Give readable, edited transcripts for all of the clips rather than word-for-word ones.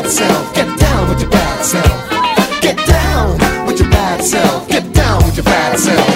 bad self. Get down with your bad self. Get down with your bad self. Get down with your bad self.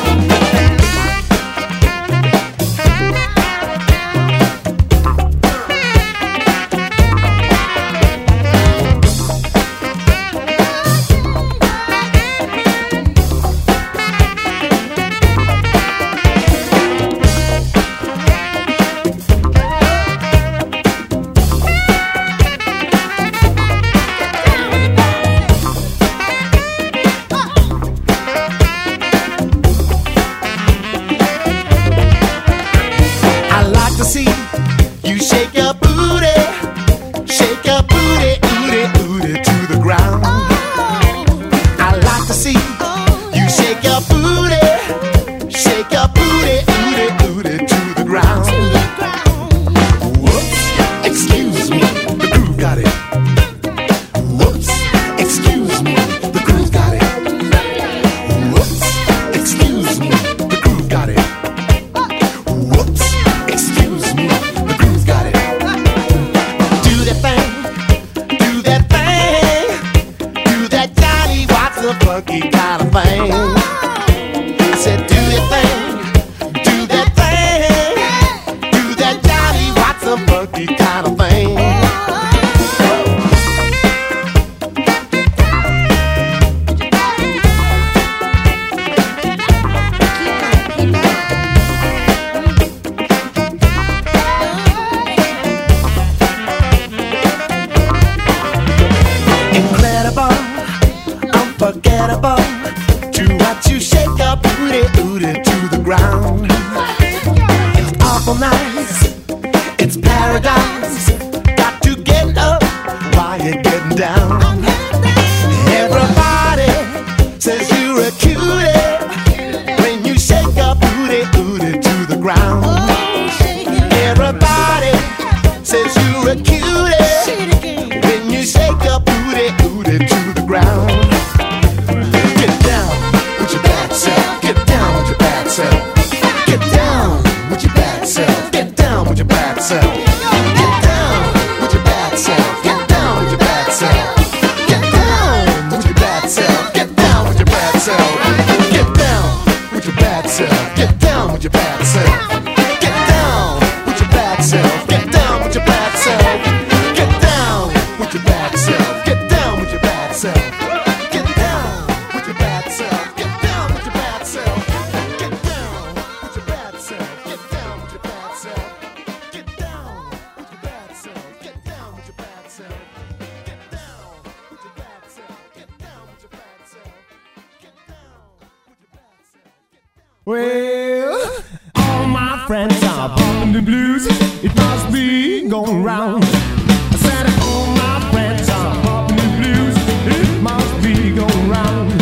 Well, all my friends are bumping the blues. It must be going round. I said all my friends are bumping the blues. It must be going round.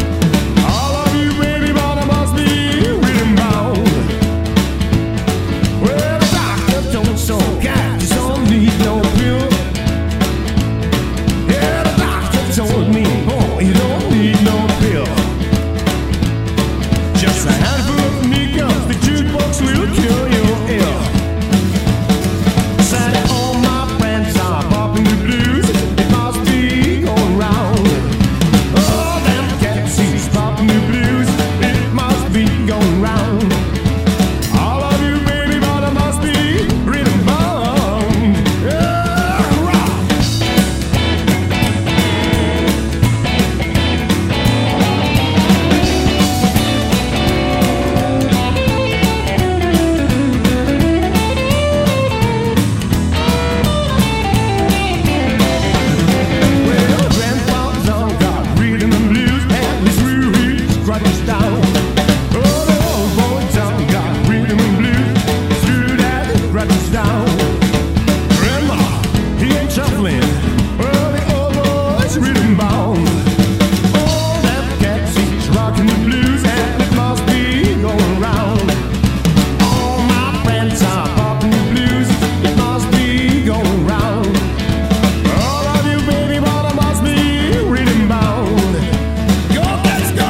All of you baby brother must be rhythm bound. Well, the doctor told so cat you don't need no pill. Yeah, the doctor told me, oh, you don't need no pill. Just a handful of nickels, the jukebox will kill you ill. Said all my friends are popping the blues. It must be going round. All them cats is popping the blues. It must be going round. All of you baby mother must be rhythm bound. Yeah, rock. Well, grandpa's on got rhythm and blues, and his roots crutches down. Oh, the old boy's on got rhythm and blues, through that crutches down. Grandma, he ain't shuffling. Well, the old boy's rhythm bound. All them cats he's rocking the blues, and it must be going round. All my friends are popping the blues. It must be going round. All of you baby mother must be rhythm bound. Go, let's go.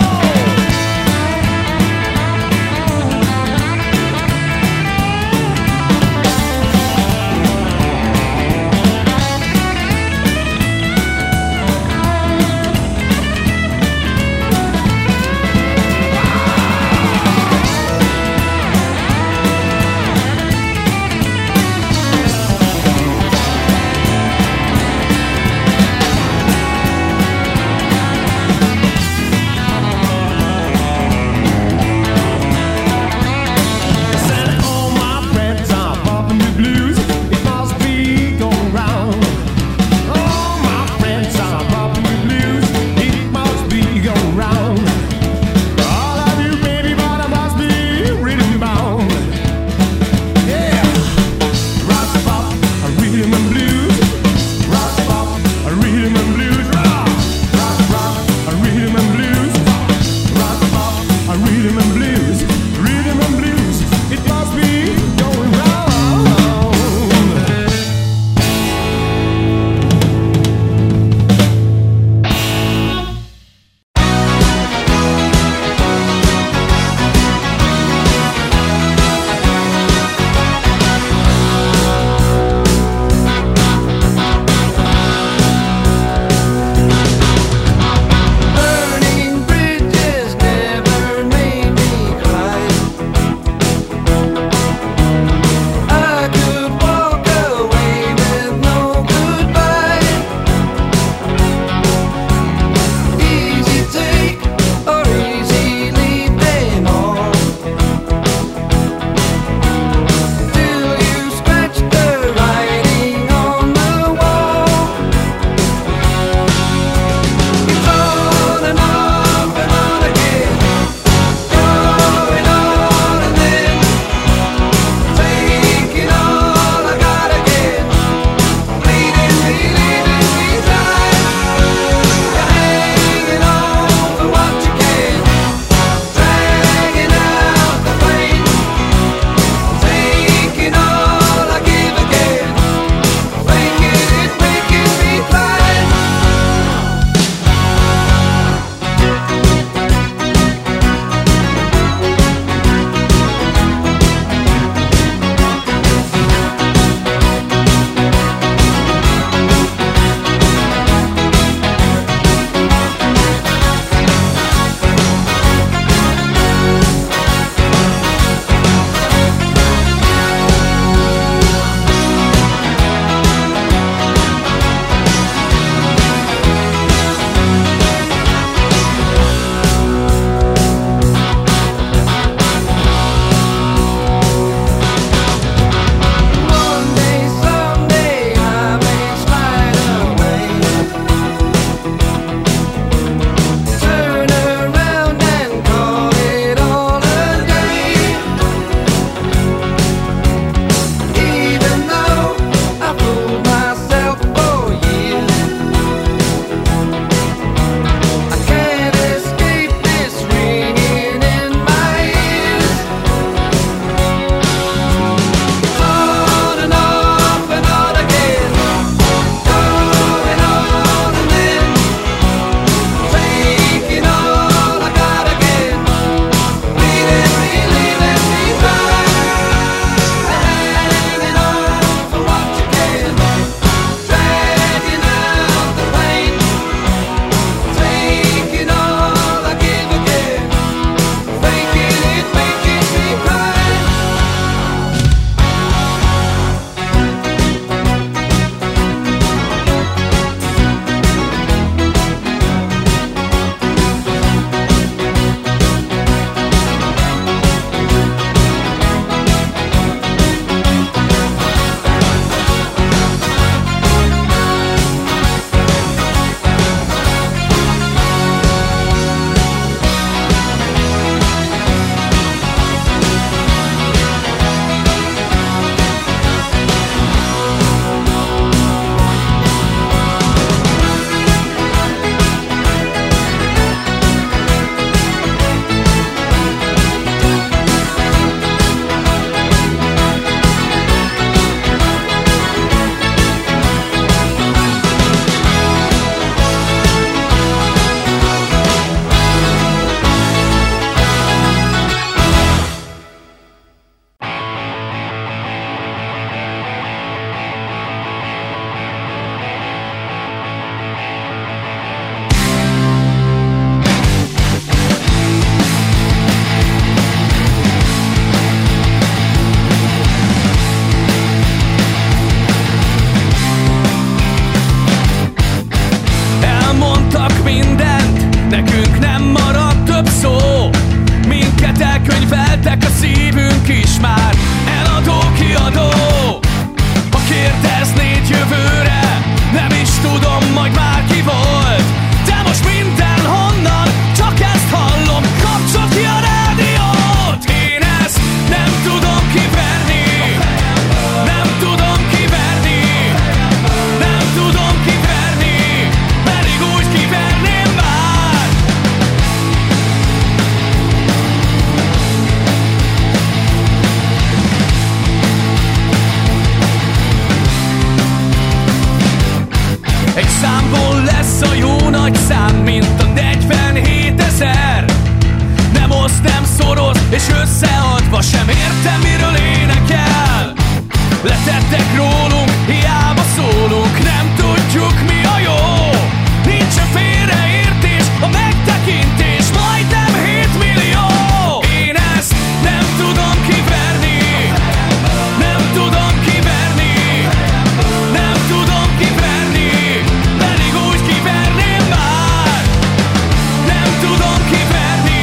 Egy számból lesz a jó nagy szám, mint a 47 000. Nem oszt, nem szoroz, és összeadva sem értem, miről énekel. Letettek rólunk, hiába szólunk, nem tudjuk mi a jó. Nincs a félreértés, a megtekintés, majdnem 7 millió. Én ezt nem tudom kiverni, nem tudom kiverni, nem tudom kiverni, pedig úgy kiverném már. Nem tudom kiverni,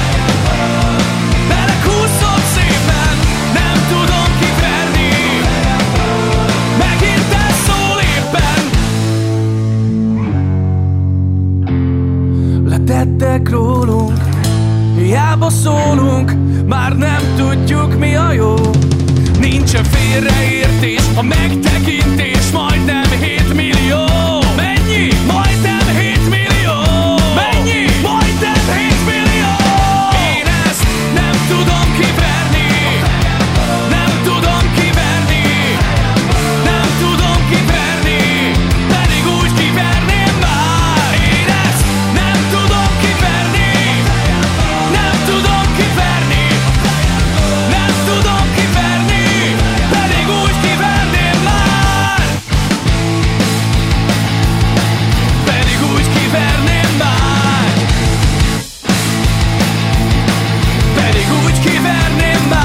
belekúszom szépen, nem tudom kiverni. Megint elszól éppen. Letettek rólunk, hiába szólunk, már nem tudjuk mi a jó. Nincsen félreértés, a megtekintés, majdnem 7 millió. Mennyi? Majdnem 7 millió. Mennyi? Majdnem 7 millió. Én ezt nem tudom kiverni, nem tudom kiverni, nem tudom kiverni, pedig úgy kiverném már. Én ezt nem tudom kiverni, nem tudom kiverni, nem tudom kiverni, pedig úgy kiverném már. Pedig úgy kiverném már. Pedig úgy kiverném már.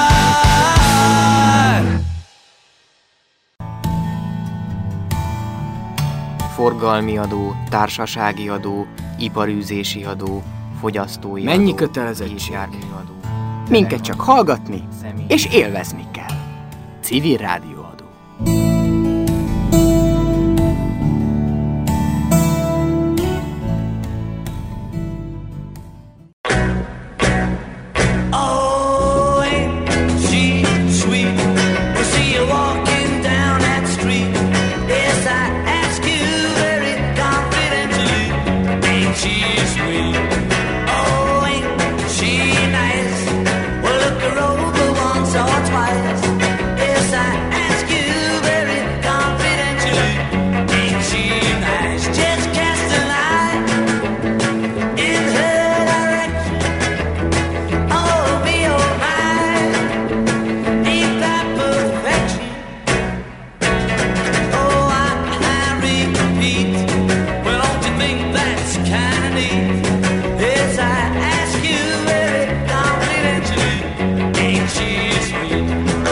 Forgalmi adó, társasági adó, iparűzési adó, fogyasztói Mennyi adó, kötelezettség? gépjárműadó. Minket csak hallgatni Személy- és élvezni kell. Civil rádióadó. Oh, ain't she sweet? We'll see you walking down that street. Yes, I ask you very confidentially. Ain't she sweet? Oh, ain't she nice? Well, look her over once or twice. Yes, I ask you very confidentially. Ain't she nice? Just cast an eye in her direction. Oh, be oh my, ain't that perfection? Oh, I repeat, well, don't you think that's kinda neat? Yes, I ask you very confidentially, ain't she sweet?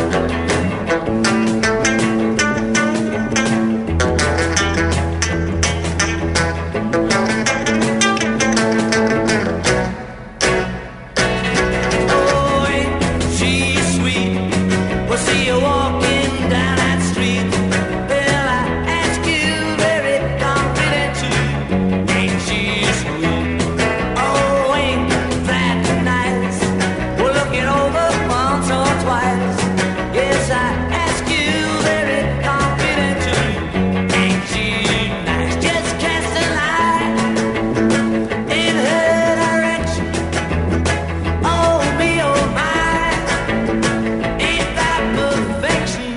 Oh, ain't she sweet? We'll see you walking down that street. Well, I ask you very confidentially, ain't she sweet? Oh, ain't that nice? We'll look it over once or twice. Yes, I ask you very confidentially, ain't she nice? Just cast an eye in her direction. Oh, me, oh, my, ain't that perfection?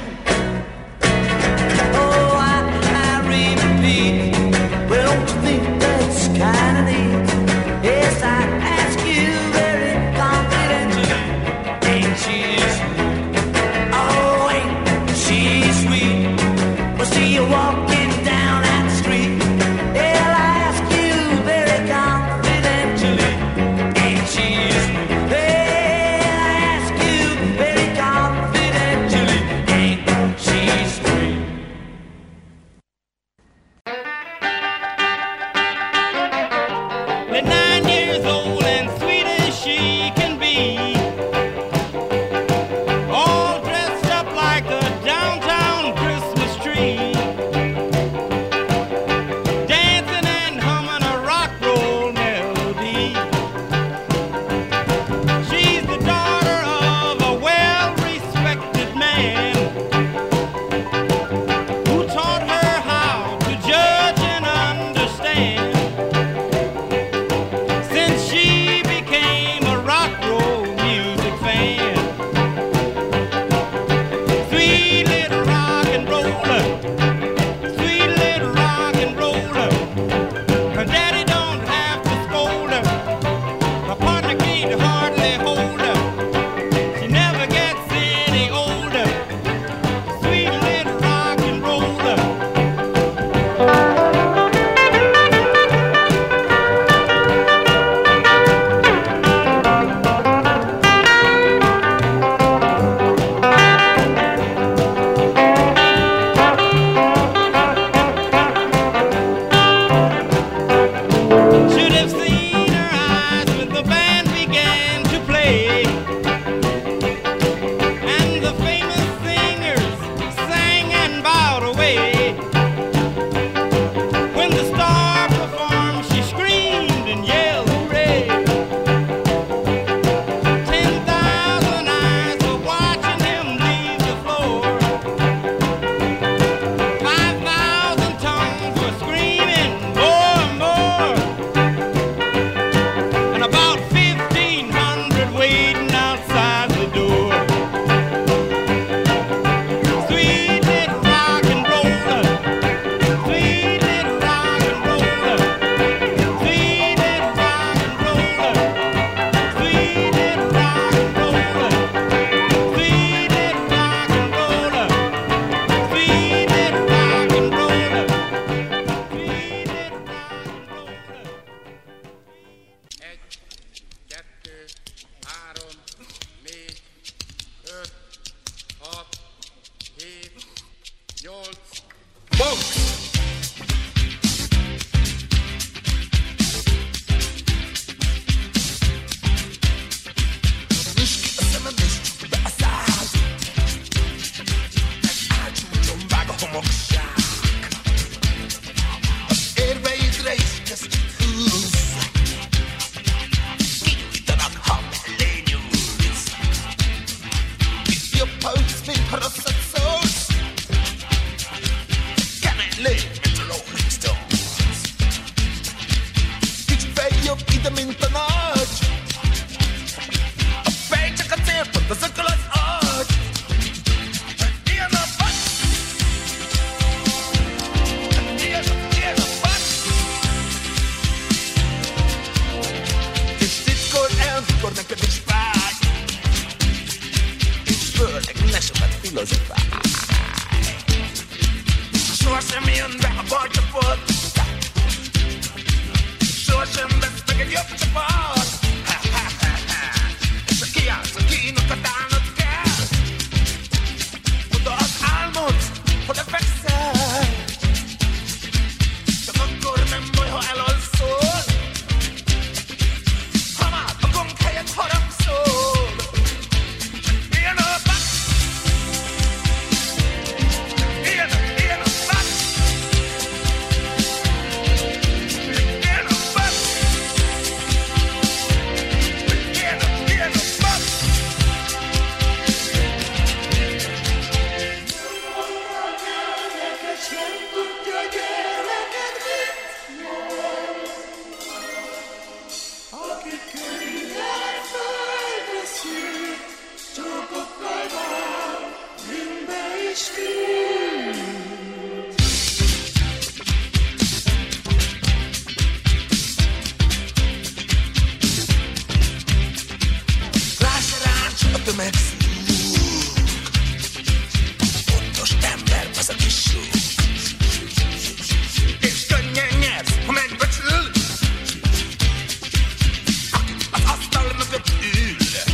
Oh, I repeat, well, don't you think that's kinda neat? Yes, I ask you very confidentially, ain't she sweet? Oh, ain't she sweet? We'll see you walking down that street. Well, I ask you very confidentially, ain't she sweet? Well, I ask you very confidentially, ain't she sweet? At 9 years old and sweet as she can be, all dressed up like a downtown Christmas tree, dancing and humming a rock roll melody. She's the daughter of a well-respected man who taught her how to judge and understand. lé, mint a Rolling Stones. Kicsit feljebb ide, mint a nagy. A fej csak a célpont, az ököl az agy. Ilyen a fasz. Ilyen a fasz. Kis titkod el, mikor neked is fáj. És főleg ne sokat filozofálj. Sohasem jön be a baj csapat. Sohasem lesz meg egy jobb csapat. És ha kiállsz a kínokat állnod kell. Oda az álmod, oda fekszel. Csak akkor nem baj, ha elalszol. Ha már a gong helyett harangszol. Ilyen a fasz. Ilyen a fasz. Ilyen a fasz. Ilyen a fasz. Láss rám, csak a tömeg szúg. Pontos ember az a kis súg. És könnyen nyersz, ha megbecsül. Aki az asztal mögött ül.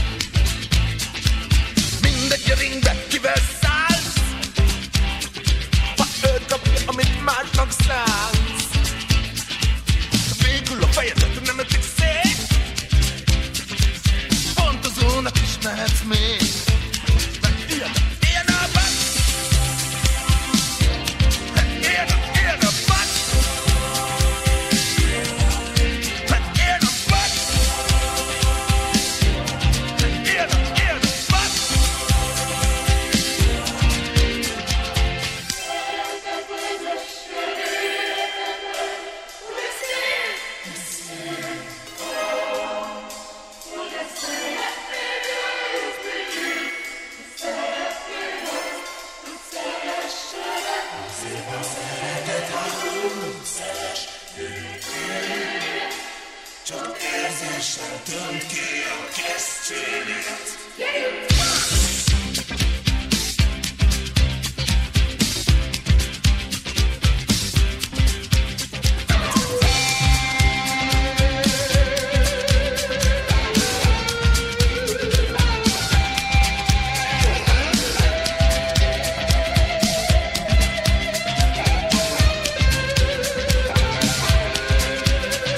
Mindegy a ringbe, kivel szállsz. Ha ő kapja, amit másnak szánsz. Végül a fejedet nem ötik szét. Pontozónak is mehetsz még. Mert ilyen a fasz. Ilyen a fasz. Ilyen a fasz. Ilyen a fasz. Csak érzéssel tönt ki a kesztyűnet.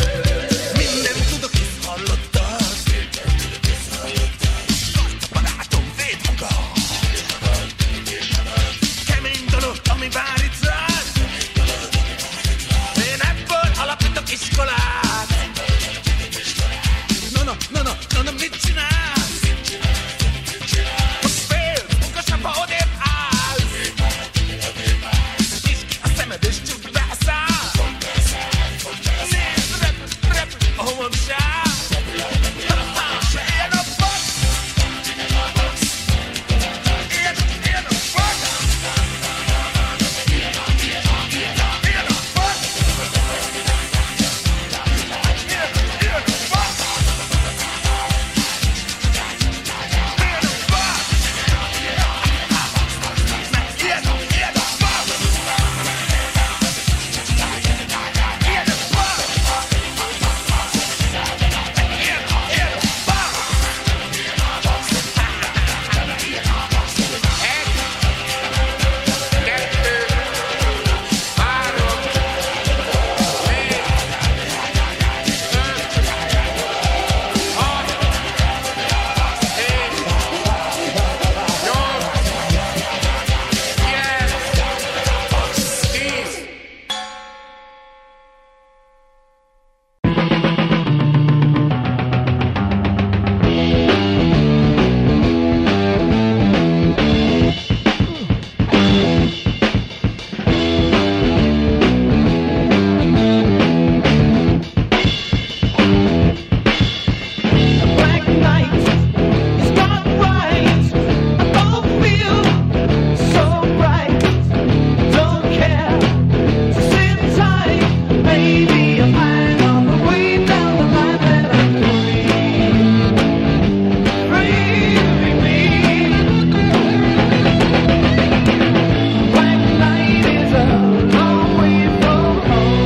Minden tudok, hisz hallottad. Rajta Maybe I'll find on the way down the line that I'm free to be me. Black night is a long way from home.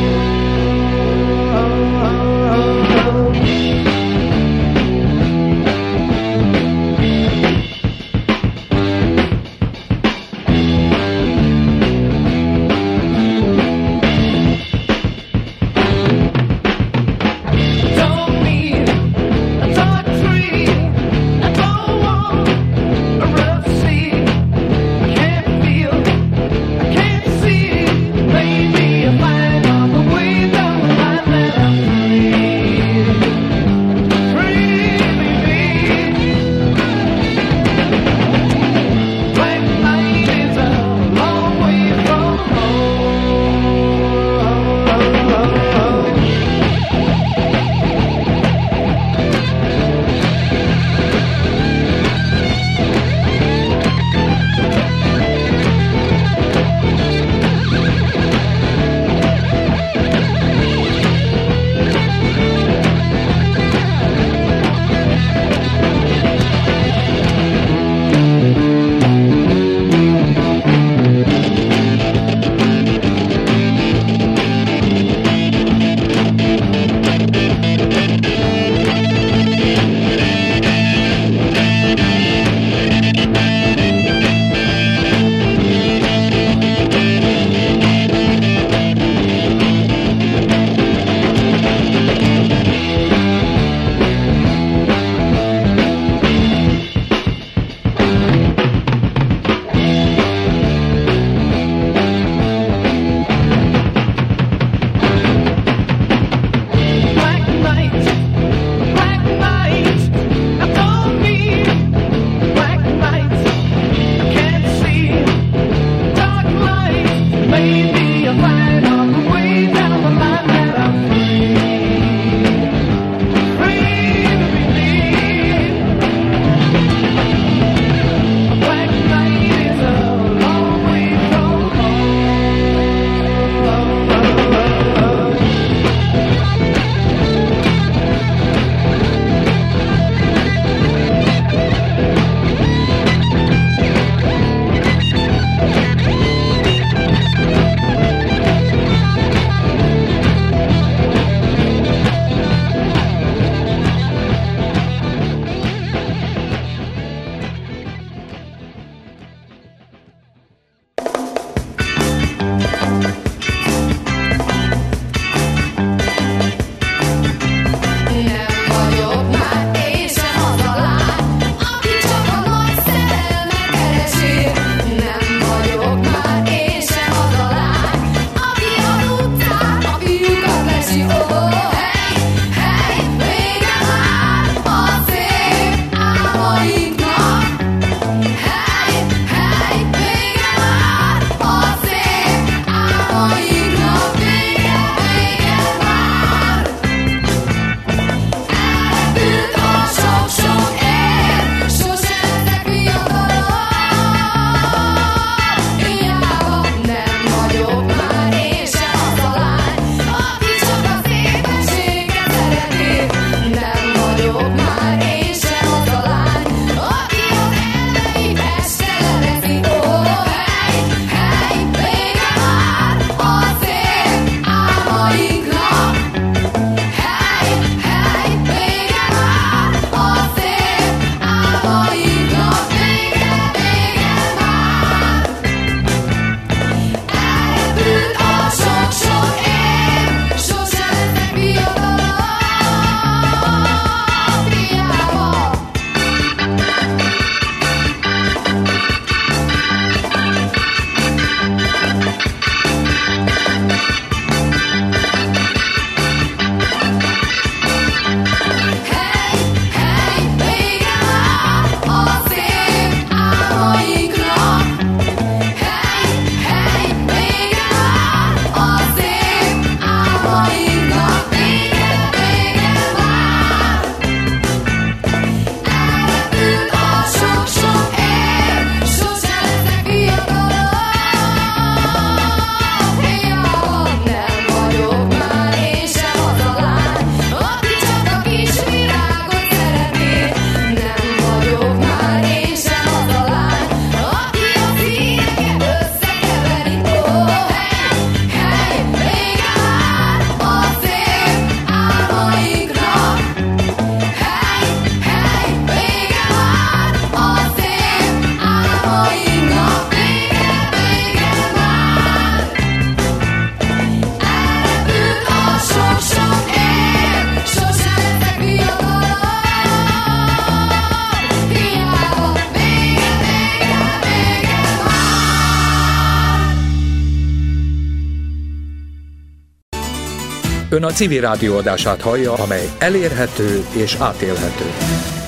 Ön a Civil Rádió adását hallja, amely elérhető és átélhető.